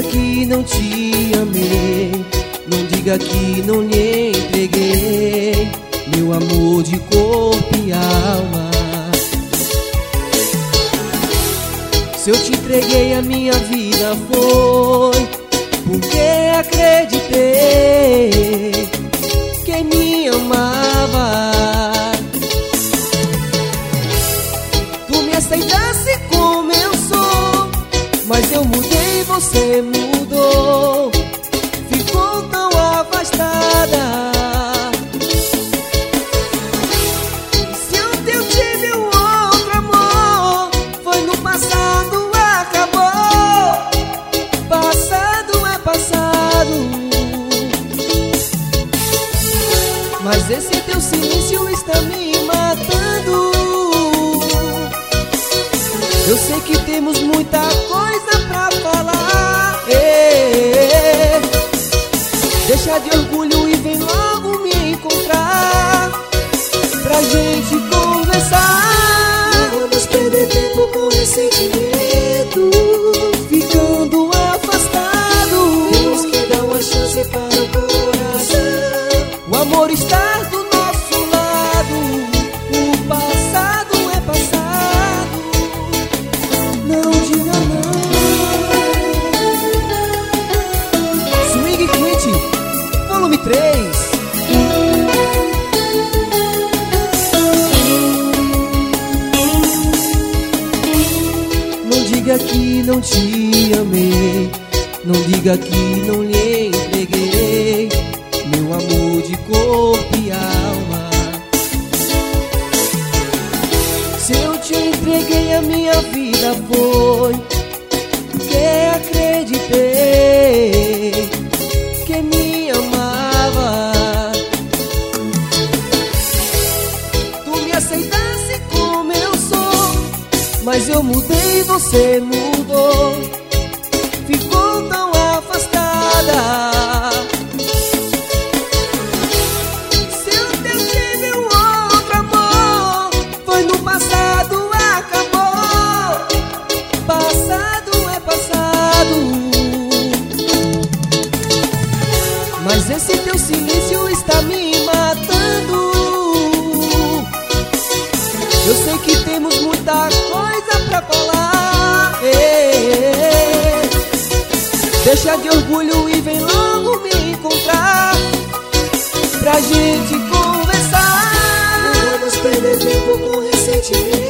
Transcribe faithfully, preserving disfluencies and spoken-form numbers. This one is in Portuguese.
diga que não te amei, não diga que não lhe entreguei meu amor de corpo e alma. Se eu te entreguei a minha vida foi porque acreditei que me amava. Tu me aceitasse como eu sou, mas eu mudei e você mudou. Ficou tão afastada. Se ontem eu tive um outro amor, foi no passado, acabou. Passado é passado. Mas esse teu silêncio está me matando. Eu sei que temos muita coisa pra falar. Ei, deixa de orgulho e vem logo me encontrar pra gente conversar. Não vamos perder tempo com ressentimento, ficando afastado. temos que dar uma chance para o coração. O amor está do nosso lado. O passado é passado. Não diga não. Swing Quente, volume três. Não diga que não te amei, não diga que não lhe entreguei meu amor de corpo e alma. Se eu te entreguei a minha vida foi porque acreditei que me amava. Tu me aceitasse como eu sou, mas eu mudei e você mudou. Ficou tão afastada. Se ontem eu tive um outro amor, foi no passado, acabou. Passado é passado. Mas esse teu silêncio está me matando. Eu sei que temos muita coisa pra falar. Ei, deixa de orgulho e vem logo me encontrar pra gente conversar. Não vamos perder tempo com ressentimento,